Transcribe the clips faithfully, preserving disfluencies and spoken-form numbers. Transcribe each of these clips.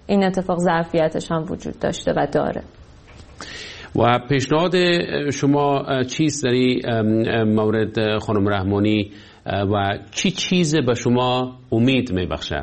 این اتفاق ظرفیتش هم وجود داشته و داره. و پیشنهاد شما چیست در این مورد خانم رحمانی و چی چیز به شما امید میبخشه؟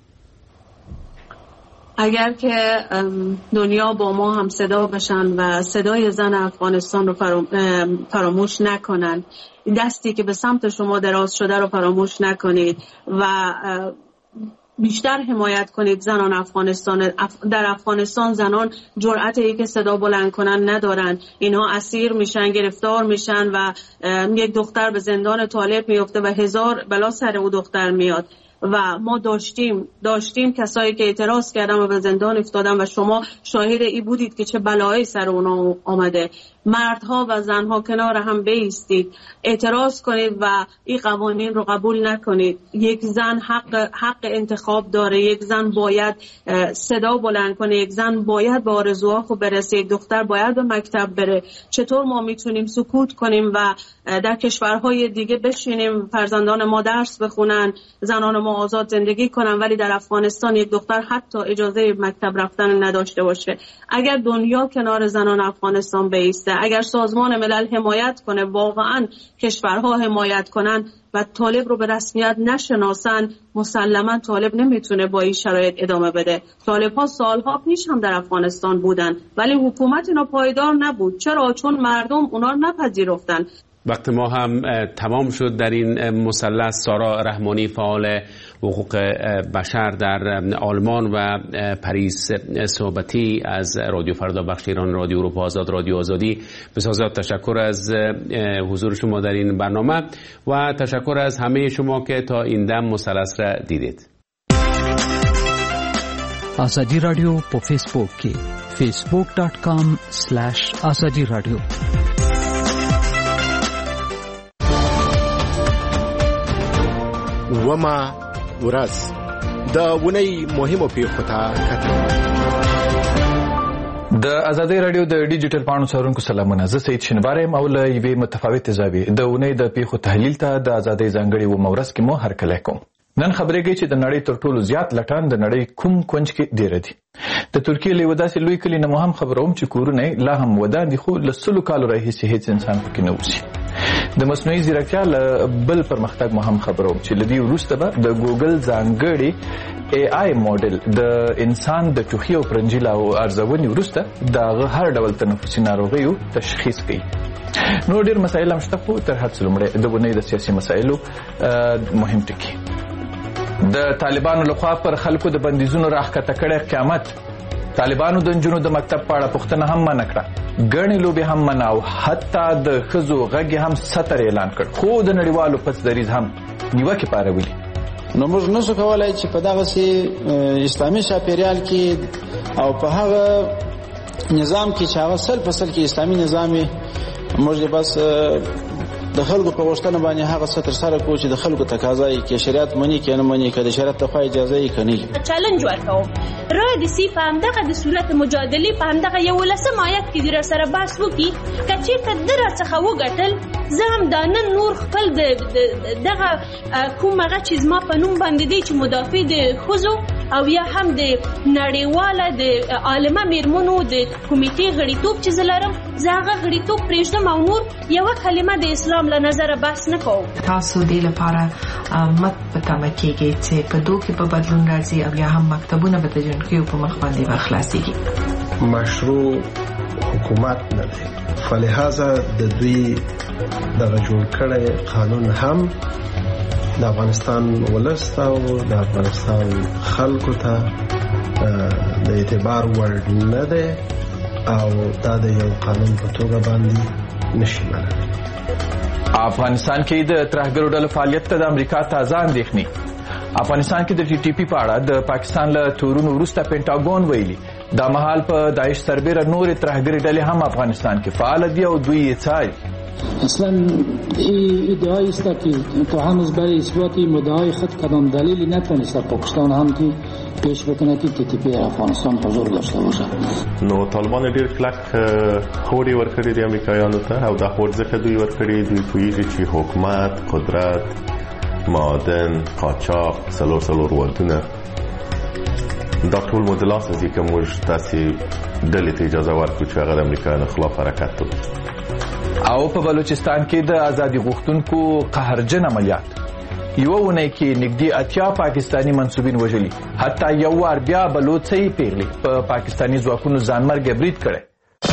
اگر که دنیا با ما هم صدا بشن و صدای زن افغانستان رو فراموش نکنن، دستی که به سمت شما دراز شده رو فراموش نکنید و بیشتر حمایت کنید زنان افغانستان. در افغانستان زنان جرأت ای که صدا بلند کنن ندارن، اینها اسیر میشن، گرفتار میشن و یک دختر به زندان طالب میفته و هزار بلا سر او دختر میاد و ما داشتیم داشتیم کسایی که اعتراض کردن و به زندان افتادن و شما شاهد ای بودید که چه بلایی سر اونا آمده. مردها و زنها کنار هم بایستید، اعتراض کنید و این قوانین رو قبول نکنید. یک زن حق حق انتخاب داره، یک زن باید صدا بلند کنه، یک زن باید به آرزوها خود برسه، یک دختر باید به مکتب بره. چطور ما میتونیم سکوت کنیم و در کشورهای دیگه بشینیم فرزندان ما درس بخونن، زنان ما آزاد زندگی کنن، ولی در افغانستان یک دختر حتی اجازه مکتب رفتن نداشته باشه؟ اگر دنیا کنار زنان افغانستان بایسته، اگر سازمان ملل حمایت کنه، واقعا کشورها حمایت کنن و طالب رو به رسمیت نشناسن، مسلما طالب نمیتونه با این شرایط ادامه بده. طالب ها سالها پیش هم در افغانستان بودن ولی حکومت اینا پایدار نبود. چرا؟ چون مردم اونا رو نپذیرفتن. وقت ما هم تمام شد در این مثلث. سارا رحمانی، فعال حقوق بشر در آلمان، و پریس صحبتی از رادیو فردا، بخش ایران، رادیو اروپا آزاد، رادیو آزادی. بسیار تشکر از حضور شما در این برنامه و تشکر از همه شما که تا این دم مثلث را دیدید. آزادی رادیو په فیسبوک کې facebook dot com slash azadi radio. وما ورځ د ونی مهمو پیښو ته کتل. د آزادی رادیو د ډیجیټل پاڼو څارونکو سلامونه. زه سید شینوار یم او له یوې متفاوتې زاویې د ونی د پیښو تحلیل ته د آزادی ځانګړې ومه ورځ کې مو هرکلی کوم. نن خبرېږي چې د نړۍ تر ټولو زیات لټان د نړۍ کوم کونج کې ډیره دي. د ترکیې له یوه داسې لوی کلي نه مو هم خبروم چې کورونه یې لا هم ودان دي، خو له سلو کالو راهیسې هېڅ انسان پکې نه اوسي. د مصنوعي ځیرکتیا له بل پرمختګ مو هم خبروم چې له دې وروسته به د ګوګل ځانګړي ای آی موډل د انسان د ټوخي او پرنجي له ارزونې وروسته د هغه هر ډول تنفسي ناروغیو تشخیص کوي. نور ډېر مسایل هم شته، خو تر هر څه لومړی د ونې د سیاسي مسایلو مهم ټکي. د طالبانو لخوا پر خلکو د بندیزونو راښکته کړی قیامت. طالبانو د نجونو د مکتب په اړه پوښتنه هم منع کړه، ګڼې لوبې هم منع او حتی د ښځو غږ هم ستر اعلان کړ، خو د نړیوالو پس دریځ هم نیوکې پارولي. نو موږ نشو کولای چې په دغسې اسلامي چاپېریال کې او په هغه نظام کې چې هغه سل په سل کې اسلامي نظام وي، موږ بس د خلکو په غوښتنه باندې هغه څه ترسره کوو چې د خلکو تقاضا یې کې شریعت مني که نه مني، که د شریعت لخوا اجازه یې که نه وي. چالنج ورکوم راه د سی په همدغه د صورت مجادلې په همدغه یولسم آیت کې د راسره بحث وکړي. که چېرته ده راڅخه وګټل، زه هم دا نن نور خپل دغه کوم هغه چې زما په نوم باندې دی چې مدافع د ښځو او یا هم د نړیواله د عالمه میرمنو د کمیټې غړیتوب چې زه لرم، زه هغه غړیتوب پرېږدم او نور یوه کلمه د اسلام له نظره بحث نه کوم. تاسو دې لپاره مت په تمه کېږئ چې په دو کې په بدلون راځي او یا هم مکتبونه به د جنکیو په مخ باندې به خلاصېږي. مشروع حکومت نه دی، فلهذا د دوی دغه جوړ کړی قانون هم د افغانستان ولس ته او د افغانستان خلکو ته د اعتبار وړ نه دی او دا د یو قانون په توګه باندې نشي منل. افغانستان کې د ترهګرو ډلو فعالیت ته د امریکا تازه اندېښنې. افغانستان کې د ټي ټي پي په اړه د پاکستان له تورونو وروسته پینټاګون ویلي دا مهال په داعش سربیره نورې ترهګرې ډلې هم افغانستان کې فعال دي او دوی یې څاري. اصلا این ادعایی است که تا هنوز برای اثبات مدعای خود کدام دلیلی نتوانسته پاکستان هم که پیش بکنه که تی تی پی افغانستان حضور داشته باشه. نو طالبان ډیر کلک هوري ورکړي دي امریکایانو ته او دا هور ځکه دوی ورکړي دوی پوهیږي چې حکومت، قدرت، معادن، قاچاق، سلور سلور ودونه دا ټول مو د لاسه ځي که موږ داسې ډلې ته اجازه ورکړو چې هغه د امریکایانو خلاف حرکت وکړي. او په بلوچستان کې د ازادي غوښتونکو قهرجن عملیات یو ونه کې نږدې اتیا پاکستانی منسوبین وژلي، حتی یو وار بیا بلوڅي پیغلي په پا پاکستانی ځواکونو ځانمرګ برید کړی.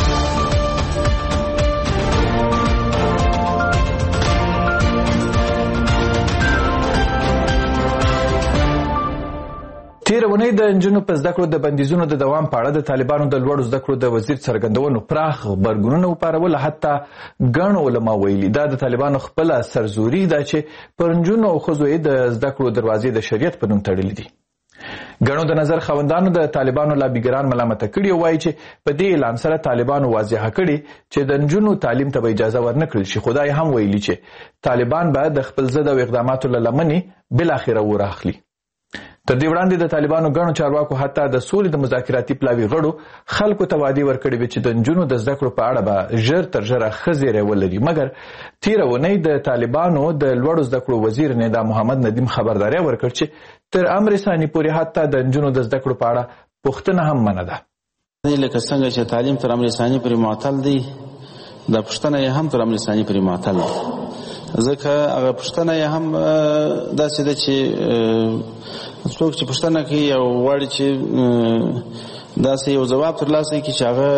تیر ونې د انجونو په زده کړو د بندیزونو د دوام په اړه د طالبانو د لوړو زده کړو د وزیر څرګندونو پراخ غبرګونونه وپارول. حتی ګڼو علما ویلي دا د طالبانو خپله سرزوري ده چې پر انجونو او ښځو یې د زده کړو دروازې د شریعت په نوم تړلي دي. ګڼو د نظر خاوندانو د طالبانو لابیګران ملامته کړي او وایي چې په دې اعلان سره طالبانو واضحه کړي چې د انجونو تعلیم ته به اجازه ورنکړل شي. خدای هم ویلي چې طالبان به د خپل ضد او اقداماتو له لمنې بالاخره وراخلي. تر دې وړاندې د طالبانو ګڼو چارواکو حتی د سولې د مذاکراتي پلاوي غړو خلکو ته وعدې ورکړې وې چې د نجونو د زده کړو په اړه به ژر تر ژره ښه زیری ولري. مګر تېره اونۍ د طالبانو د لوړو زده کړو وزیر ندا محمد ندیم خبرداری ورکړ چې تر امر ثاني پورې حتی د نجونو د زده کړو په اړه پوښتنه هم منع ده. لکه څنګه چې تعلیم تر امر ثاني پورې معطل دی، دا پوښتنه یې هم تر امر ثاني پورې معطل ده. ځکه هغه پوښتنه یې هم داسې ده چې څوک چې پوښتنه کوي او غواړي چې داسې یو ځواب ترلاسه کړي چې هغه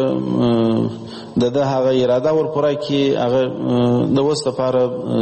د ده هغه اراده ورپوره کړي، هغه د اوس لپاره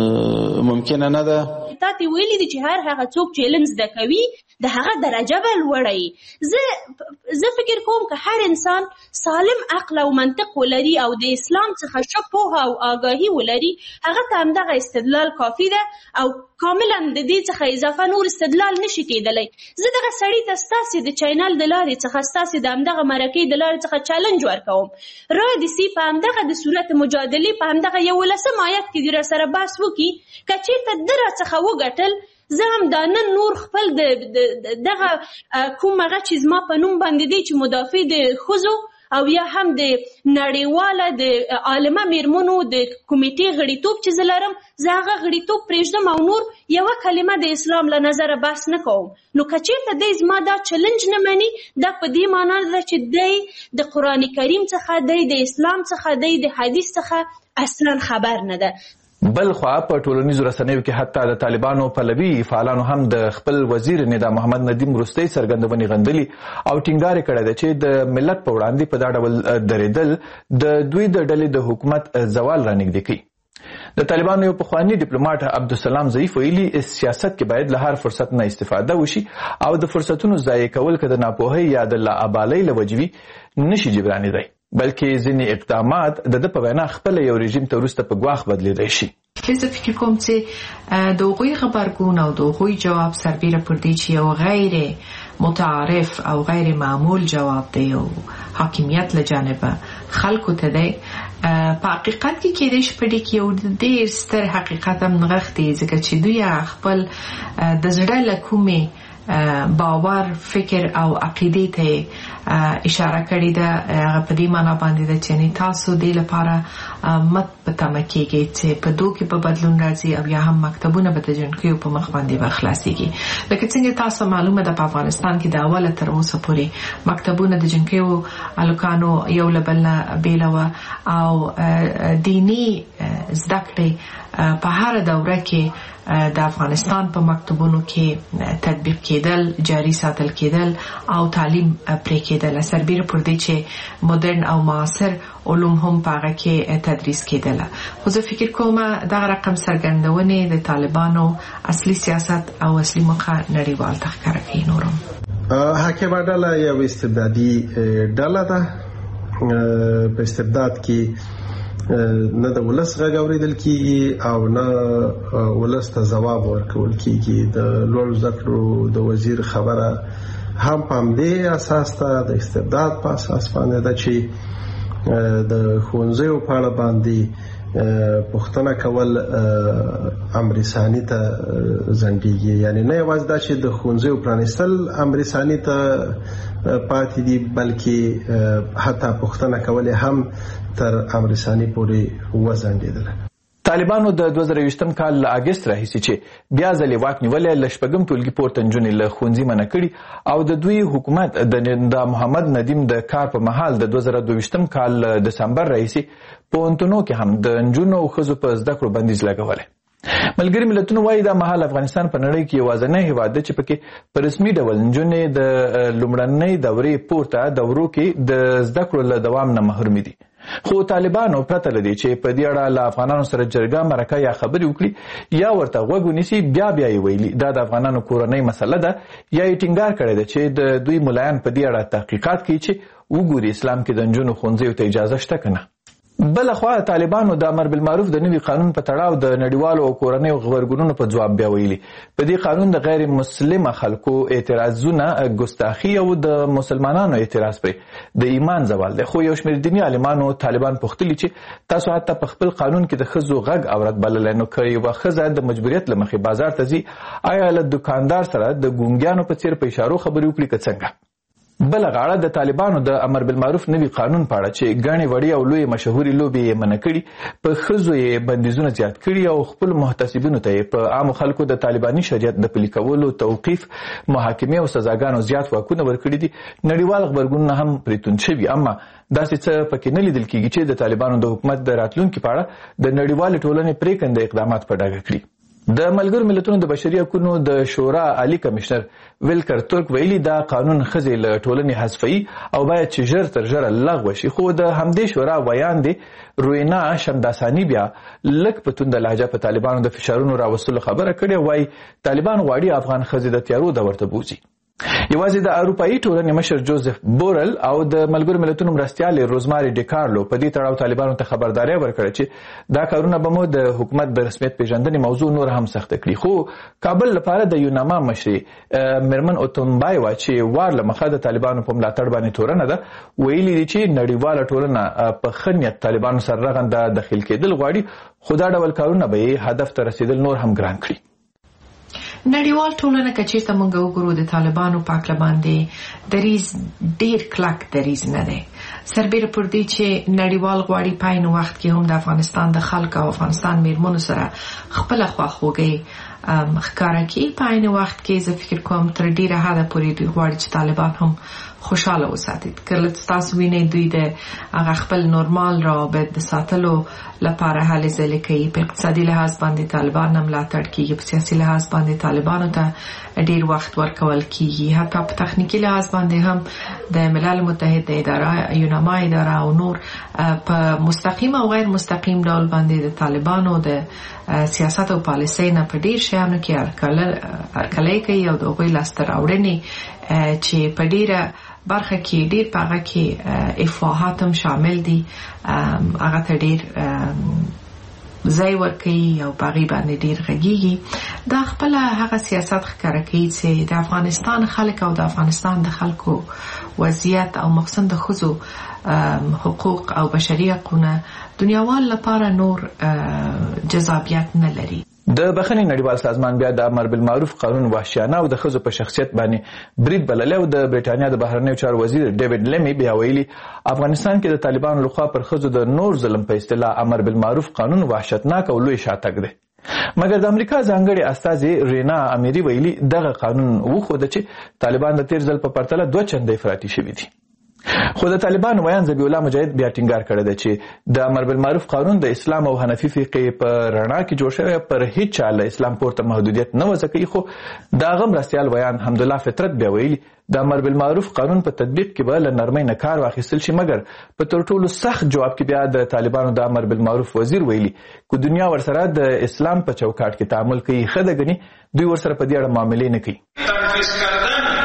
ممکنه نه ده. تا ته ویلي دي چې هر هغه څوک چې علم زده کوي د هغه درجه به لوړه وي. زه زه فکر کوم که هر انسان سالم عقل او منطق ولري او د اسلام څخه ښه پوهه او آګاهي ولري، هغه ته همدغه استدلال کافي ده او کاملا د دې څخه اضافه نور استدلال نشي کېدلی. زه دغه سړي ته ستاسې د چینل د لارې څخه ستاسې د همدغه مرکې د لارې څخه چالنج ورکوم. رادسي په همدغه د صورت مجادلې په همدغه یولسم آیت کې دې راسره بحث وکړي. که چېرته ده راڅخه وګټل، زه هم دا نن نور خپل دغه کوم هغه چې زما په نوم باندې دی چې مدافع د ښځو او یا هم د نړیواله د عالمه میرمنو د کمیټې غړیتوب چې زه لرم، زه هغه غړیتوب پرېږدم او نور یوه کلمه د اسلام له نظره بحث نه کوم. نو که چېرته دی زما دا چلنج نه مني، دا په دې معنا ده چې دی د قرآن کریم څخه، دی د اسلام څخه، دی د حدیث څخه اصلا خبر نه ده. بل خوا په ټولنیزو رسنیو کې حتی د طالبانو پلوي فعالانو هم د خپل وزیر ندا محمد ندیم وروستۍ څرګندونې غندلي او ټینګار کړی ده چې د ملت په وړاندې په دا ډول درېدل د دوی د ډلې د حکومت زوال رانږدې کوي. د طالبانو یو پخوانی ډیپلوماټ عبدالسلام ضعیف ویلي سیاست کې باید له هر فرصت نه استفاده وشي او د فرصتونو ضایع کول که د ناپوهۍ یا د لاابالۍ له وجې وي نشي جبرانېدی، بلکې ځینې اقدامات د ده په وینا خپله یو رژیم ته وروسته په ګواښ بدلېدی شي. زه فکر کوم چې د هغوی غبرګون او د هغوی جواب سربیره پر دې چې یو غیر متعارف او غیر معمول جواب دی او حاکمیت له جانبه خلکو ته دی. په حقیقت کې کېدای شي په دې کې یو ډېر ستر حقیقت هم نغښتی، ځکه چې دوی خپل د زړه له کومې باور، فکر او عقیدې ته اشاره کړې ده. هغه په دې معنا باندې ده چې تاسو دې لپاره مت په تمه کېږئ چې په دو کې په بدلون راځي او یا هم مکتبونه به د جنکیو په مخ باندې به خلاصېږي. لکه څنګه تاسو معلومه ده په افغانستان کې د اوله تر اوسه پورې مکتبونه د جنکیو هلکانو یو له بل نه بېله وه او دیني زده کړې په هره دوره کې د افغانستان په مکتبونو کې تطبیق کېدل، جاری ساتل کېدل او تعلیم پرې کېدل. سربیره پر دې چې مدرن او معاصر علوم هم په هغه کې تدریس کېدل. خو زه فکر کوم دغه رقم څرګندونې د طالبانو اصلي سیاست او اصلي موخه نړیوال ته ښکاره کوي. نورم حاکمه ډله یو استبدادي ډله ده. په استبداد کې نه د ولس غږ اورېدل کېږي او نه ولس ته ځواب ورکول کېږي. د لوړو زده کړو د وزیر خبره هم په همدې اساس ده، د استبداد په اساس باندې ده چې د ښوونځیو په اړه باندې پوښتنه کول امر ثاني ته ځنډېږي. یعنې نه یوازې دا چې د ښوونځیو پرانیستل امر ثاني ته پاتې دي، بلکې حتی پوښتنه کول هم تر امر ثاني پورې وځنډېدله. طالبانو د دوه زره یوویشتم کال له اګست راهیسې چې بیا ځلې واک نیولی له شپږم ټولګي پورته نجونې له ښوونځي منع کړي او د دوی حکومت د محمد ندیم د کار په مهال د دوه زره دوه ویشتم کال له دسمبر راهیسې پوهنتونو کې هم د نجونو او ښځو په زده کړو بندیز لګولی. ملګري ملتونه وایي دا مهال افغانستان په نړۍ کې یوازینی هیواد دی چې پکې په رسمي ډول نجونې د لومړنۍ دورې پورته دورو کې د زده کړو له دوام نه محرومې دي. خو طالبانو پرته له دې چې په دې اړه له افغانانو سره جرګه مرکه یا خبرې وکړي یا ورته غوږ ونیسي، بیا بیا یې ویلي دا د افغانانو کورنۍ مسله ده یا یې ټینګار کړی ده چې د دوی ملایان په دې اړه تحقیقات کوي چې وګوري اسلام کې د نجونو ښوونځیو ته اجازه شته که نه. بلخوا طالبانو د امر بالمعروف د نوي قانون په تړاو د نړیوالو او کورنیو غبرګونونو په ځواب بیا ویلي په دې قانون د غیر مسلمه خلکو اعتراضونه ګستاخي او د مسلمانانو اعتراض پرې د ایمان زوال دی. خو یو شمېر دیني عالمانو طالبان پوښتلي چې تاسو حتی په خپل قانون کې د ښځو غږ اورت بللی، نو که یوه ښځه د مجبوریت له مخې بازار ته ځي آیا له دوکاندار سره د ګونګیانو په څیر په اشارو خبرې وکړي که څنګه؟ بله غاړه د طالبانو د امر بالمعروف نوي قانون په اړه چې ګڼې وړې او لویې مشهورې لوبې یې منع کړي، په ښځو یې بندیزونه زیات کړي او خپلو محتسبینو ته یې په عامو خلکو د طالباني شریعت د پلي کولو، توقیف، محاکمې او سزاګانو زیات واکونه ورکړي دي. نړیوال غبرګونونه هم پرې توند شوي، اما داسې څه پکې نه لیدل کېږي چې د طالبانو د حکومت د راتلونکي په اړه د نړیوالې ټولنې پرېکنده اقدامات په ډاګه کړي. د ملګرو ملتونو د بشري حقوقو د شورا عالی کمشنر ویلکر تورک ویلي دا قانون ښځې له ټولنې حذفوي او باید چې ژر تر ژره لغوه شي. خو د همدې شورا ویان دی روینا شمداساني بیا لږ په تونده لهجه په طالبانو د فشارونو راوستلو خبره کړې، وایي طالبان غواړي افغان ښځې د تیارو دور ته بوځي. یوازې د اروپایي ټولنې مشر جوزف بورل او د ملګرو ملتونو مرستیالې روزماري ډیکارلو په دې تړاو طالبانو ته خبرداری ورکړه چې دا کارونه به مو د حکومت د رسمیت پیژندنې موضوع نور هم سخته کړي. خو کابل لپاره د یوناما مشرې میرمن اوتونبایوا چې وار له مخه د طالبانو په ملاتړ باندې تورنه ده ویلي دي چې نړیواله ټولنه په ښه نیت طالبانو سره رغنده دخیل کېدل غواړي، خو دا ډول کارونه به یې هدف ته رسیدل نور هم ګران کړي. نړیوال ټولنه که چیرته موږ وګورو د طالبانو په هکله باندې دریځ ډېر کلک دریځ نه دی، سربیره پر دې چې نړیوال غواړي په عین وخت کې هم د افغانستان د خلکو او افغانستان میرمنو سره خپله خواخوږۍ ښکاره کړي. په عین وخت کې زه فکر کوم تر ډېره حده پورې دوی غواړي چې طالبان هم خوشحاله وساتي. کله تاسو وینئ دوی د هغه خپل نورمال روابط د ساتلو لپاره هلې ځلې کوي. په اقتصادي لحاظ باندې طالبان هم ملاتړ کیږي، په سیاسي لحاظ باندې طالبانو ته ډیر وخت ورکول کیږي، حتی په تخنیکي لحاظ باندې هم د ملل متحد د اداره یوناما اداره او نور په مستقیم او غیر مستقیم ډول باندې د طالبانو د سیاست او پالیسۍ نه په ډیر شیانو کې هرکلی کوي او د هغوی لاسته راوړنې چې په ډیره برخه کې ډیر په هغه کې افواهات هم شامل دي هغه ته ډیر ځای ورکوي او په هغې باندې ډیر غږیږي. دا خپله هغه سیاست ښکاره کوي چې د افغانستان خلک او د افغانستان د خلکو وضعیت او مخصوصا د ښځو حقوق او بشري حقونه دنیاوال لپاره نور جذابیت نه لري. د بخښنې نړیوال سازمان بیا د امر بالمعروف قانون وحشیانه او د ښځو په شخصیت باندې برید بللی او د برېټانیا د بهرنیو چارو وزیر ډیوډ لیمي بیا ویلي افغانستان کې د طالبانو لخوا پر ښځو د نور ظلم په اصطلاح امر بالمعروف قانون وحشتناک او لوی شاتګ دی. مګر د امریکا ځانګړې استازې رینا امیري ویلي دغه قانون وښوده چې طالبان د تیر ځل په پرتله دوه چنده افراطي شوي دي. خو د طالبان ویان ذبیح الله مجاهد بیا ټینګار کړی دی چې د امر بالمعروف قانون د اسلام او حنفي فقهې په رڼا کې جوړ شوی، پر هیڅ چا له اسلام پورته محدودیت نه وضع کوي. خو د هغه مرستیال ویان حمدالله فطرت بیا ویلي د امر بالمعروف قانون په تطبیق کې به له نرمۍ نه کار واخیستل شي، مګر په تر ټولو سخت جواب کې بیا د طالبانو د امر بالمعروف وزیر ویلي که دنیا ورسره د اسلام په چوکاټ کې تعامل کوي ښه ده، ګني دوی ورسره په دې اړه معاملې نه کوي.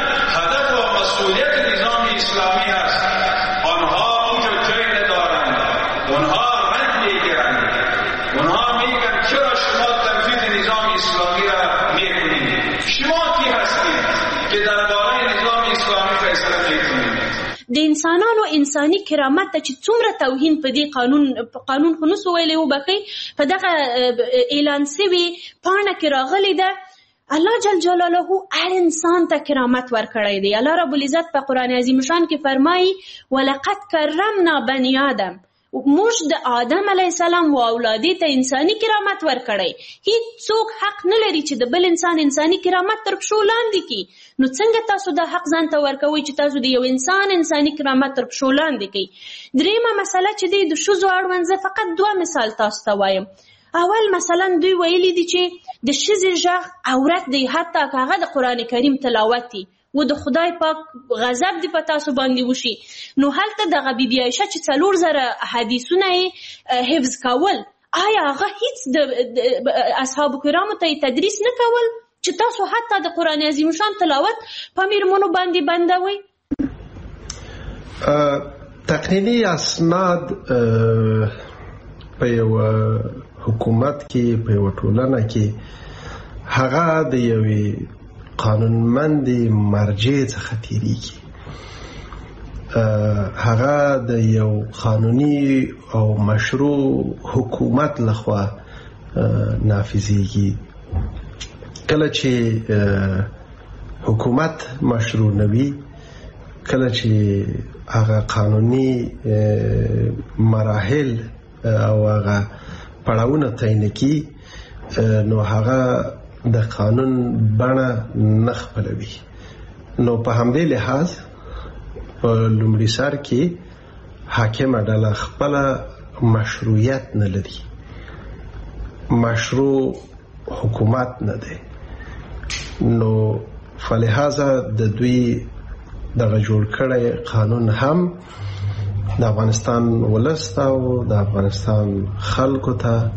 د انسانانو انساني کرامت ته چې څومره توهین په دې قانون په قانون خو نسو ویلی وبخئ په دغه اعلان سوي پاڼه کې راغلی ده الله جل جلاله هر انسان ته کرامت ورکړی دی. الله رب العزت په قرآن عظیم شان کې فرمایي ولقد کرمنا بني آدم موږ د آدم علیه السلام و اولادې ته انساني کرامت ورکړی. هیڅ څوک حق نه لري چې د بل انسان انساني کرامت تر پښو لاندې کړي. نو څنګه تاسو دا حق ځان ته ورکوئ چې تاسو د یو انسان انساني کرامت تر پښو لاندې کړئ؟ دریمه مسله چې دی د ښځو اړوند، زه فقط دوه مثال تاسو ته وایم. اول مثلا دوی ویلي دي چې د ښځې غږ عورت دی، حتی که هغه د قرآن کریم تلاوت دی و د خدای پاک غضب دی په تاسو باندې وشي. نو هلته دغه بیبي عایشه چې څلور زره حدیثونه یې حفظ کول، آیا هغه هیڅ د اصحابو کرامو ته تدریس نه کول چې تاسو حتی د قرآن عظیم شان تلاوت په میرمنو باندې بندوئ؟ تقنینی اسناد په یو حکومت کې، په یو ټولنه کې، هغه د یوې قانونمندې مرجع څخه تیریږي. هغه د یو قانوني او مشروع حکومت لخوا نافذیږي. کله چې حکومت مشروع نوي، کله چې هغه قانوني مراحل او هغه پړاوونه تعیین کی، نو هغه د قانون بڼه نه خپلوي. نو په همدې لحاظ په لومړي سر کې حاکمه ډله خپله مشروعیت نه لري، مشروع حکومت نه دی. نو فلهذا د دوی دغه جوړ کړی قانون هم د افغانستان ولس ته او د افغانستان خلکو ته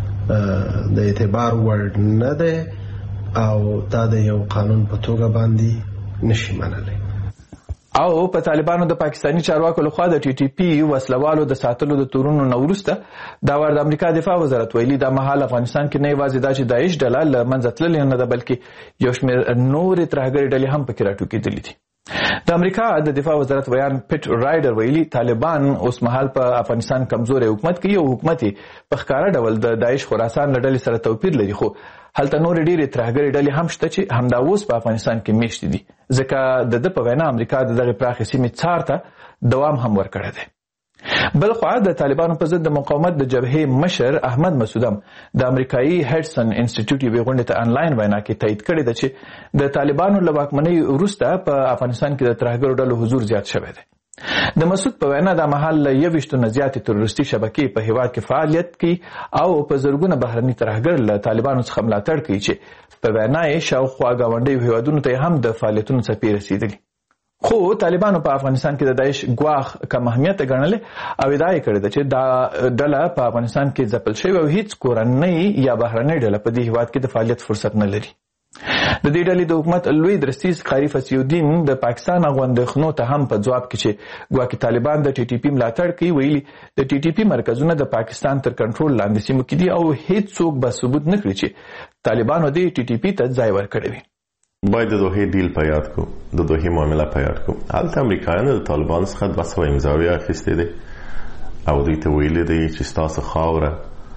د اعتبار وړ نه دی او دا د یو قانون په توګه باندې نشي منلی. او په طالبانو د پاکستاني چارواکو لخوا د ټي ټي پی وسلوالو د ساتلو د تورونو نه وروسته دا ور د امریکا دفاع وزارت ویلي دا مهال افغانستان کې نه یوازې دا چې داعش ډله له منځه تللې نه ده، بلکې یو شمېر نورې ترهګرې ډلې هم پکې راټوکېدلې دي. د امریکا د دفاع وزارت ویان پیټ رایډر ویلي طالبان اوس مهال په افغانستان کمزوري حکومت کوي او حکومت په ښکاره ډول د داعش خراسان له ډلې سره توپیر لري، خو هلته نورې ډېرې ترهګرې ډلې هم شته چې همدا اوس په افغانستان کې میشتې دي، ځکه د ده په وینا امریکا د دغې پراخې سیمې څار ته دوام هم ورکړی دی. بل خوا د طالبانو په ضد د مقاومت د جبهې مشر احمد مسعود هم د امریکایي هډسن انسټیټیوټ یوې غونډې ته انلاین وینا کې تایید کړې ده چې د طالبانو له واکمنۍ وروسته په افغانستان کې د ترهګرو ډلو حضور زیات شوی دی. د مسعود په وینا دا مهال له یویشتو نه زیاتې تروریستي شبکې په هیواد کې فعالیت کوي او په زرګونه بهرني ترهګر له طالبانو څخه ملاتړ کوي چې په وینا یې شاوخوا ګاونډیو هیوادونو ته هم د فعالیتونو څپې رسېدلي. خو طالبانو په افغانستان کې د داعش ګواښ کم اهمیته ګڼلې او ادعا یې کړې ده چې دا ډله په افغانستان کې ځپل شوې او هیڅ کورنۍ یا بهرنۍ ډله په دې هیواد کې د فعالیت فرصت نه لري. د دې ډلې د حکومت لوی درستیز قاری فصیح د پاکستان غوندخنو ته هم په ځواب کې چې ګواکې طالبان د ټي ټي پی ملاتړ کوي، ویلي د ټي ټي پی مرکزونه د پاکستان تر کنټرول لاندې سیمو کې دي او هیڅ څوک به ثبوت نه کړي چې طالبانو د ټي ټي پی ته ځای ورکړی وي. باید د دوحې ډیل په یاد کو، د دوحې معامله په یاد کو. هلته امریکایانو د طالبانو څخه دوه سوه امضاوې اخیستې دي او دوی ته ویلي دی چې ستاسو خاوره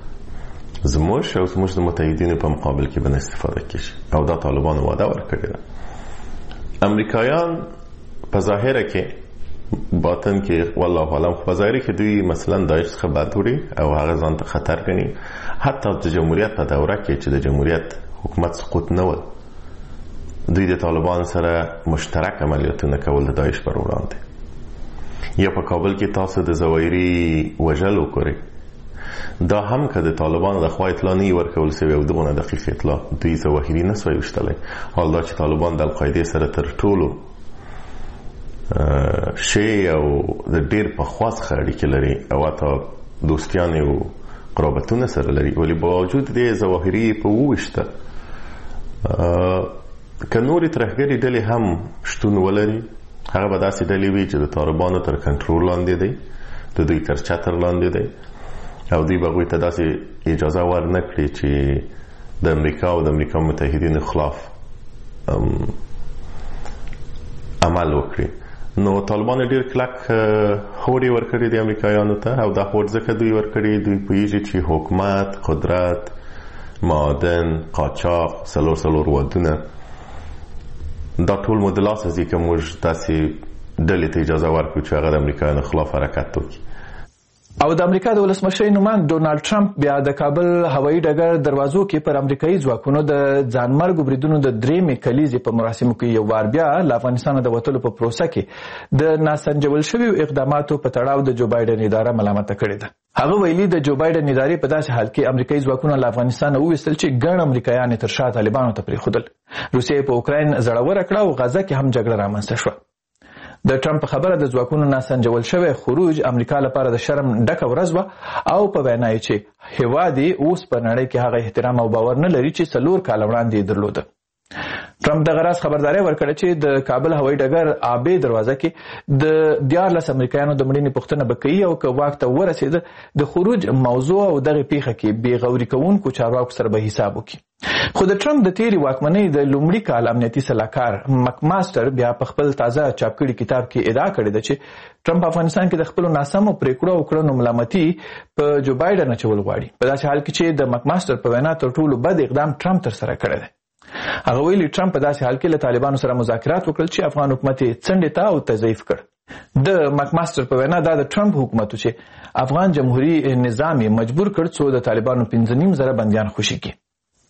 زموږ او زموږ د متحدینو په مقابل کې به نه استفاده کیږي او دا طالبانو وعده ورکړې ده. امریکایان په ظاهره کې، باطن کې والله اعلم، په ظاهره کې دوی مثلا داعش څخه بد وړي او هغه ځان ته خطر ګڼي. حتی د جمهوریت په دوره کې چې د جمهوریت حکومت سقوط نه و، دوی د طالبانو سره مشترک عملیاتونه کول د داعش پر وړاندې. یا په کابل کې تاسو د زوایري وژل وکړئ، دا هم که د طالبانو لخوا اطلاع نه ورکول شوې او دغه دقیق اطلاع دوی ظواهري نه سوی وشتلی. حال دا چې طالبان د القاعدې سره تر ټولو شی او د ډېر پخوا څخه اړیکې لري او حتی دوستیانې او قرابتونه سره لري، ولې باوجود دې ظواهري په وویشته که نورې ترهګرې ډلې هم شتون ولري، هغه به داسې ډلې وي چې د طالبانو تر کنټرول لاندې دی، د دوی تر چتر لاندې دی او دوی به هغوی ته داسې اجازه ور نه کړي چې د امریکا او د امریکا متحدینو خلاف عمل وکړي. نو طالبانو ډېر کلک هوډې ورکړي دي امریکایانو ته او دا هوډ ځکه دوی ورکړي، دوی پوهېږي چې حکومت، قدرت، معادن، قاچاق، څلور څلور ودونه دا ټول مو د لاسه ځي که موږ داسې ډلې ته اجازه ورکړو چې هغه د امریکایانو خلاف حرکت وکړي. او د امریکا د ولسمشر نوماند ډونالد ټرمپ بیا د کابل هوایي ډګر دروازو کې پر امریکایي ځواکونو د ځانمرګو بریدونو د درېیمې کلیزې په مراسمو کې یو وار بیا له افغانستانه د وتلو په پروسه کې د ناسنجول شویو اقداماتو په تړاو د جو بایډن اداره ملامته کړې ده. هغه ویلي د جو بایډن ادارې په داسې حال کې امریکایي ځواکونه له افغانستانه وویستل چې ګڼ امریکایان یې تر شا طالبانو ته پرېښودل. روسیې په اوکراین زړوره کړه او غزه کې هم جګړه رامنځته شوه. د ټرمپ خبره د ځواکونو ناسنجول شوی خروج امریکا لپاره د شرم ډکه ورځ وه او په وینا یې چې هیواد یې اوس په نړۍ کې هغه احترام او باور نه لري چې څلور کاله وړاندې یې درلوده. ټرمپ دغه راز خبرداری ورکړه چې د کابل هوایي ډګر آبی دروازه کې د دیارلس امریکایانو د مړینې پوښتنه به کوي او که واک ته ورسېده د خروج موضوع او دغه پیښه کې بې غوري کوونکو چارواکو سره به حساب وکړي. خو د ټرمپ د تیرې واکمنۍ د لومړي کال امنیتي سلاکار مکماستر بیا په خپل تازه چاپ کړي کتاب کې ادعا کړې ده چې ټرمپ افغانستان کې د خپلو ناسمو پریکړو او کړنو ملامتي په جو بایډن اچول غواړي، په داسې حال کې چې د مکماستر په وینا تر ټولو بد اقدام ټرمپ ترسره کړی دی. هغه ویلي ټرمپ په داسې حال کې له طالبانو سره مذاکرات وکړل چې افغان حکومت یې څنډې ته او تضعیف کړ. د مکماستر په وینا دا د ټرمپ حکومت چې افغان جمهوریت نظام یې مجبور کړ څو د طالبانو پنځه نیم زره بندیان خوشي کړي.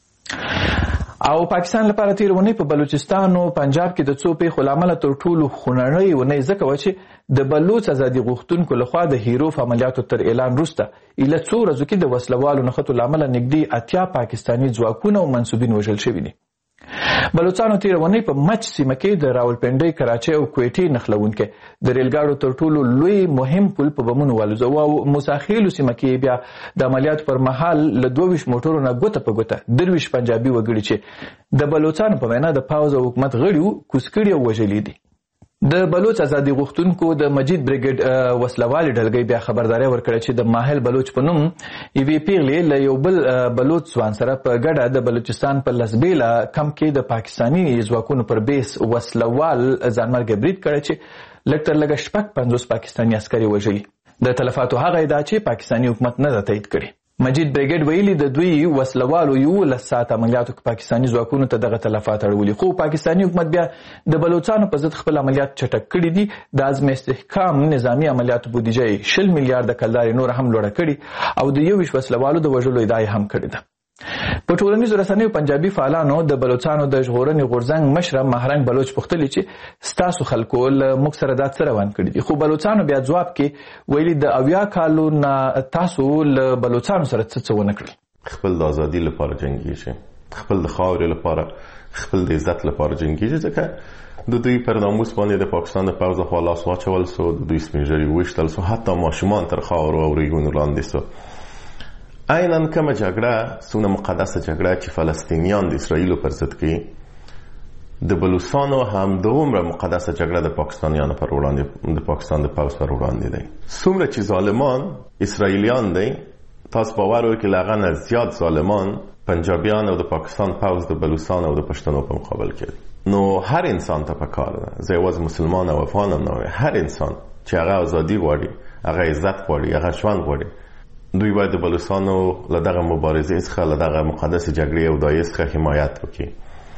او پاکستان لپاره تیر ونی په بلوچستان او پنجاب کې د څو پیښو لامل تر ټولو خونړۍ ونی ځکه و چې د بلوچ ازادي غوښتونکو لخوا د هیروف عملیاتو تر اعلان وروسته اله څو ورځو کې د وسلوالو نښتو لامل نږدې اتیا پاکستانی ځواکونه او منسوبین وژل شوي دي. بلوچستان تیر ونی په مچ سیمه کې د راولپنډۍ، کراچۍ او کویټې نښلونکي د ریلګاډو تر ټولو لوی مهم پل په بمونو والوځاوه او موساخیلو سیمه کې بیا د عملیاتو پر مهال له دوه ویشت موټرو نه ګوته په ګوته درویشت پنجابي وګړي چې د بلوچستان په وینا د پاوز او حکومت غړي کوس کړي او وژلي دي. د بلوچ ازادي غوښتونکو د مجید بریګیډ وسلوالي ډلګۍ بیا خبرداري ورکړه چې د ماهل بلوچ په نوم یوې پیغلې له یو بل بلوچ ځوان سره په ګډه د بلوچستان په لسبیله کم کې د پاکستاني ځواکونو پر بیس وسلوال ځانمرګي برید کړی چې لږ تر لږه شپږ پنځوس پاکستاني عسکري وژلي. د تلفاتو هغه ادعا چې پاکستاني حکومت نه ده تایید کړې. مجید بریګیډ ویلي د دوی وسلوالو یولس ساعت عملیاتو کې پاکستاني ځواکونو ته دغه تلفات اړولي، خو پاکستاني حکومت بیا د بلوچستان په ضد خپل عملیات چټک کړي دي. د عزم استحکام نظامی عملیاتو بودیجه شل میلیارډ کلدارې نور هم لوړه کړي او د یو ویشت وسلوالو د وژلو ادعا هم کړې ده. په ټولنیزو رسنیو پنجابي فعالانو د بلوچستانو د ژغورنې غورځنګ مشر مهرنګ بلوچ پوښتلي چې ستاسو خلکو له موږ سره دا څه روان کړي دي، خو بلوچستانو بیا ځواب کې ویلي د اویا کالو نه تاسو له بلوچستانو سره څه څه ونه کړل. خپل د ازادي لپاره جنګیږي، خپل د خاورې لپاره، خپل د عزت لپاره جنګیږي، ځکه د دوی پر ناموس باندې د پاکستان د پوځ خوا لاس واچول سو، د دوی سپین ږیري وویشتل سو، حتی ماشومان تر خاورو او ریګونو لاندې سو. عیناً کومه جګړه څومره مقدسه جګړه چې فلسطینیان د اسرائیلو پر ضد کوي، د بلوچستانو همدومره مقدسه جګړه د پاکستانیانو پر وړاندې د پاکستان د پوځ پر وړاندې دی. څومره چې ظالمان اسرائیلیان دی، تاسو باور وکړئ له هغه نه زیات ظالمان پنجابیان او د پاکستان پوځ د بلوچستان او د پښتنو په مقابل کې. نو هر انسان ته پکار ده، زه یوازې مسلمان او افغان هم نه، هر انسان چې هغه ازادي غواړي، هغه عزت غواړي، هغه ژوند غواړي، دوی باید د بلوچستانو له دغه مبارزې څخه، له دغه مقدسې جګړې او دایې څخه حمایت وکړي.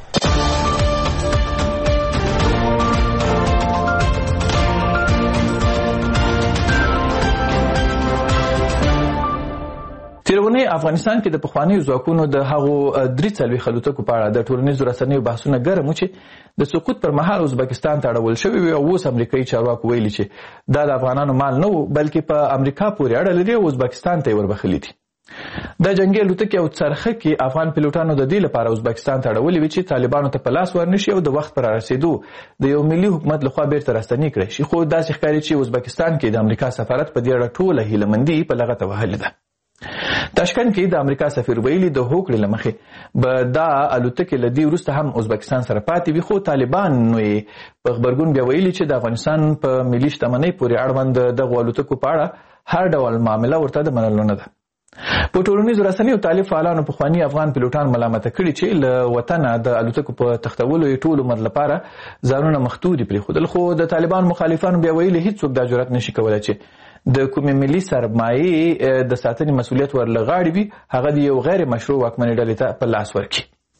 تیرونی افغانستان کې د پخوانیو ځواکونو د هغو درې څلوېښت الوتکو په اړه د ټولنیزو رسنیو بحثونه ګرم و چې د سقوط پر مهال ازبکستان ته اړول شوي وي او اوس امریکایي چارواکو ویلي چې دا د افغانانو مال نه و بلکې په امریکا پورې اړه لري او ازبکستان ته یې وربخلي دي. دا جنګي الوتکې او څرخه کې افغان پیلوټانو د دې لپاره ازبکستان ته اړولې وي چې طالبانو ته په لاس ورنشي او د وخت پر رسېدو د یو ملي حکومت لخوا بیرته راستنې کړی شي. خو داسې ښکاري چې ازبکستان کې د امریکا سفارت په دې اړه ټوله هیلهمندي په لغته وهلې ده. تاشکند کې د امریکا سفیر ویلي د هوکړې له مخې به دا الوتکې له دې وروسته هم ازبکستان سره پاتې وي، خو طالبان نو یې په غبرګون بیا ویلي چې د افغانستان په ملي شتمنۍ پورې اړوند دغو الوتکو په اړه هر ډول معامله ورته د منلو نه ده. په ټولنیزو رسنیو طالب فعالانو پخواني افغان پیلوټان ملامته کړي چې له وطنه د الوتکو په تختولو یې ټول عمر لپاره ځانونه مختوري پرېښودل، خو د طالبان مخالفانو بیا ویلي هیڅوک دا جرأت نشي کولی چې د کومې ملي سرمایې د ساتنې مسؤلیت ورله غاړې وي هغه د یو غیر مشروع واکمنې ډلې ته په لاس ورکړي.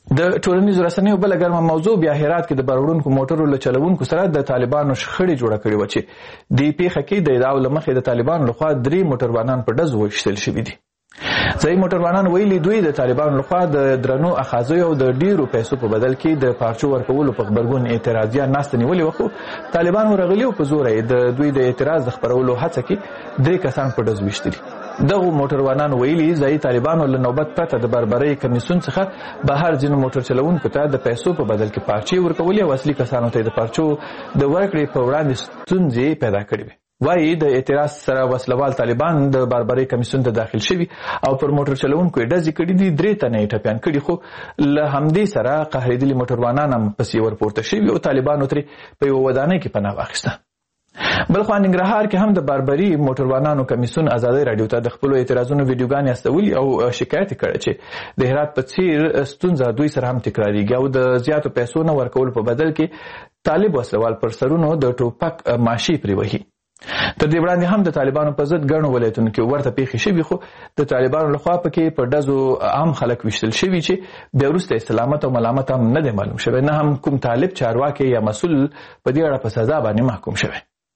د ټولنیزو رسنیو بل ګرمه موضوع بیا هرات کې د بارونکو موټرو له چلوونکو سره د طالبانو شخړې جوړه کړې و چې د پیښه کې د ادعاو له مخې د طالبانو لخوا درې موټروانان په ډز وشتل شوي دي. ځایي موټروانان ویلي دوی د طالبانو لخوا د درنو اخاذیو او د ډیرو پیسو په بدل کې د پارچو ورکولو په غبرګون اعتراضیه ناسته نیولې وه، خو طالبانو رغلي او په زوره یې د دوی د اعتراض د خپرولو هڅه کې درې کسان په ډز ویشتلي. دغه موټروانان ویلي ځایي طالبانو له نوبت پرته د بربرۍ کمیسیون څخه بهر ځینو موټر چلوونکو ته د پیسو په بدل کې پارچې ورکولې او اصلي کسانو ته د پارچو د ورکړې په وړاندې ستونزې پیدا کړې وې. وایي د اعتراض سره وسلوال طالبان د بربرۍ کمیسیون ته داخل شوي او پر موټر چلوونکو یې ډزې کړي دي. درې تنه یې ټپیان کړي، خو له همدې سره قهرېدلي موټروانان هم پسې ورپورته شوي او طالبانو ترې په یوه ودانۍ کې پناه واخیسته. بلخوا ننګرهار کې هم د بربري موټروانانو کمیسیون ازادۍ راډیو ته د خپلو اعتراضونو ویډیوګانې استولي او شکایت یې کړی چې د هرات په څیر ستونزه دوی سره هم تکراریږي او د زیاتو پیسو نه ورکولو په بدل کې طالب وسلوال پر سرونو د ټوپک ماشي پرې وهي. تر دې وړاندې هم د طالبانو په ضد ګڼو ولایتونو کې ورته پیښې شوي، خو د طالبانو لخوا پکې په ډزو عام خلک ویشتل شوي چې بیا وروسته سلامت او ملامت هم نه دی معلوم شوی، نه هم کوم طالب چارواکی یا مسؤل په دې اړه په سزا باندې محکوم شوی.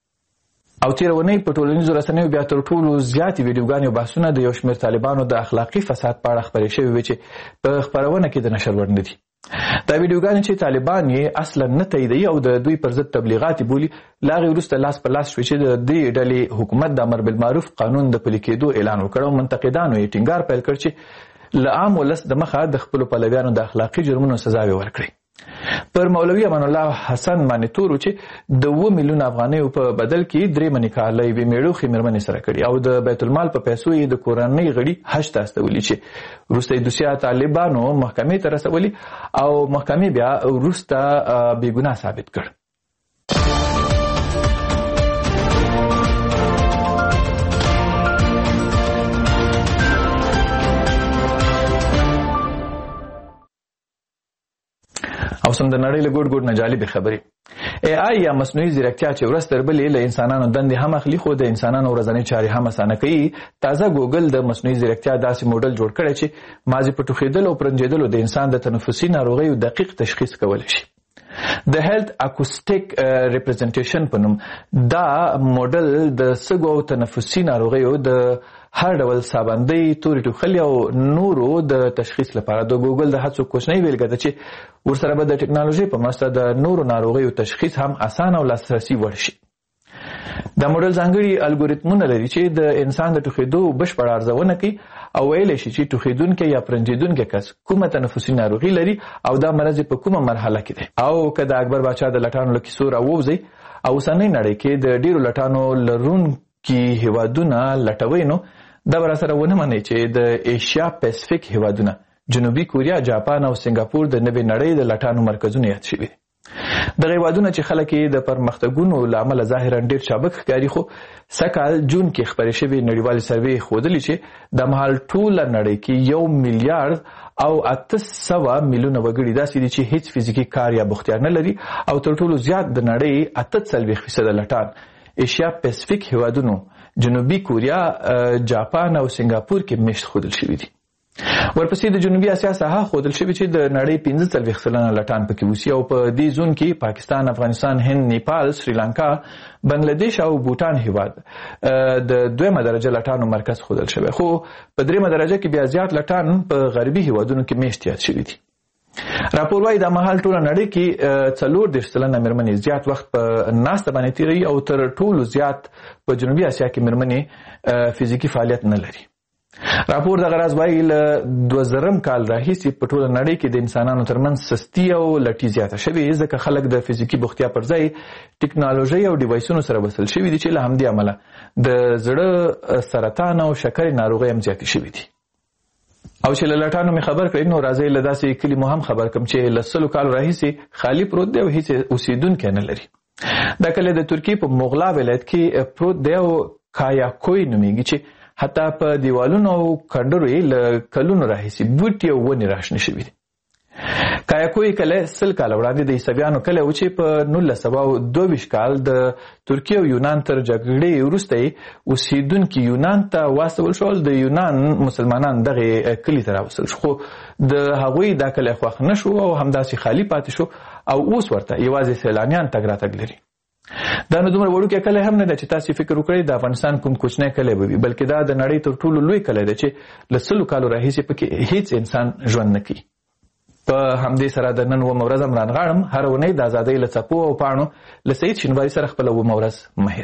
او تېره اونۍ په ټولنیزو رسنیو بیا تر ټولو زیاتې ویډیوګانې او بحثونه د یو شمېر طالبانو د اخلاقي فساد په اړه خپرې شوي وې چې په خپرونه کې د نشر وړ نه دي. دا ویډیوګانې چې طالبان یې اصلا نه تاییدوي او د دوی پر ضد تبلیغات بولي، له هغې وروسته لاس په لاس شوې چې د دې ډلې حکومت د امر بالمعروف قانون د پلي کېدو اعلان وکړ او منتقدانو یې ټینګار پیل کړ چې له عام ولس د مخه د خپلو پلویانو د اخلاقي جرمونو سزاوې ورکړي. پر مولوي امان الله حسن باندې تورو چې د اوه میلیون افغانیو په بدل کې درې منیکا له یوې میړوښې مېرمنې سره کړي او د بیت المال په پیسو یې د کورنۍ غړي حج ته استولي چې وروسته یې دوسیه طالبانو محکمې ته رسولي او محکمې بیا وروسته بېګناه ثابت کړ. او سم د نړۍ له ګوټ ګوټ نه جالبې خبرې. ای آی یا مصنوعي ځیرکتیا چې ورځ تر بلې له انسانانو دندې هم اخلي خو د انسانانو ورځنۍ چارې هم اسانه کوي. تازه ګوګل د مصنوعي ځیرکتیا داسې موډل جوړ کړی چې مازې په ټوخېدلو او پرنجېدلو د انسان د تنفسي ناروغیو دقیق تشخیص کولی شي. د هیلث اکوسټیک ریپرزنټیشن په نوم دا موډل د سږو او تنفسي ناروغیو د هر ډول سابندۍ، تورې ټوخلي او نورو د تشخیص لپاره د ګوګل د هڅو کوچنۍ بیلګه ده چې ورسره به د ټکنالوژۍ په مرسته د نورو ناروغیو تشخیص هم اسانه او لاسرسي وړ شي. دا موډل ځانګړي الګوریتمونه لري چې د انسان د ټوخېدو بشپړه ارزونه کوي او ویلی شي چې ټوخېدونکی یا پرنجېدونکی کس کومه تنفسي ناروغي لري او دا مرض په کومه مرحله کې دی. او که د اکبر باچا د لټانو له کیسو راووځئ او اوسنۍ نړۍ کې د ډېرو لټانو لرونکي هیوادونه لټوئ نو دا به راسره ونه منئ چې د ایشیا پیسفیک هیوادونه جنوبي کوریا، جاپان او سنګاپور د نوې نړۍ د لټانو مرکزونه یاد شوي دي. دغه هیوادونه چې خلک یې د پرمختګونو له امله ظاهرا ډېر چابک ښکاري، خو سږکال جون کې خپرې شوې نړیوالې سروې ښودلې چې د مهال ټوله نړۍ کې یو میلیارډ او اته سوه میلیونه وګړي داسې دي چې هیڅ فزیکي کار یا بوختیا نه لري او تر ټولو زیات د نړۍ اته څلوېښت فیصده لټان ایشیا پیسفیک هیوادونو جنوبي کوریا، جاپان او سنګاپور کې مشت ښودل شوي دي. ورپسې د جنوبي اسیا ساحه ښودل شوي چې د نړۍ پنځه څلوېښت سلنه لټان پکې اوسي او په دې زون کې پاکستان، افغانستان، هند، نیپال، سریلانکا، بنگلادیش او بوټان هیواد د دویمه درجه لټانو مرکز ښودل شوی، خو په دریمه درجه کې بیا زیات لټان په غربي هیوادونو کې مشت یاد شوي دي. راپور وايي د مهال ټوله نړۍ کې څلور دېرش سلنه مېرمنې زیات وخت په ناسته باندې تېروي او تر ټولو زیات په جنوبي اسیا کې مېرمنې فزیکي فعالیت نه لري. راپور دغه راز وايي له دوه زرم کال راهیسې په ټوله نړۍ کې د انسانانو ترمنځ سستي او لټي زیاته شوې، ځکه خلک د فزیکي بوختیا پر ځای ټکنالوژۍ او ډیوایسونو سره وصل شوي دي چې له همدې امله د زړه، سرطان او شکرې ناروغۍ هم زیاتې شوي دي. او چې له لټانو مې خبر کړئ نو راځئ له داسې کلي مو هم خبر کړم چې له سلو کالو راهیسې خالي پروت دی او هیڅ اوسېدونکی نه لري. دا کلی د ترکیې په مغلا ولایت کې پروت دی او کایاکوی نومیږي چې حتی په دیوالونو او کنډرو یې له کلونو راهیسې بوټي او ونې راشنه شوي دي. کایاکوی کله سل کال وړاندې د عیسویانو کله و چې په نولس سوه دوه ویشت کال د ترکیه او یونان تر جګړې وروسته اوسیدونکي یونان ته واستول شول. د یونان مسلمانان دغه کلي ته راوستل شو، خو د هغوی دا کلی خوښ نه شو او همداسې خالي پاتې شو او اوس ورته یوازې سیلانیان تګ راتګ لري. دا نو دومره وړوکی کلی هم نه ده چې تاسې فکر وکړئ د افغانستان کوم کوچنی کلی به وي، بلکې دا د نړۍ تر ټولو لوی کلی ده چې له سلو کالو راهیسې پکې هیڅ انسان ژوند نه کوي. په همدې سره د نن اوومه ورځ هم رانغاړم. هره اونۍ د ازادۍ له څپو او پاڼو له سعید شینواري سره خپله اوومه ورځ مه